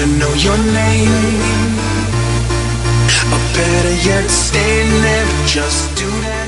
wanna know your name, or better yet, stay there, just do that.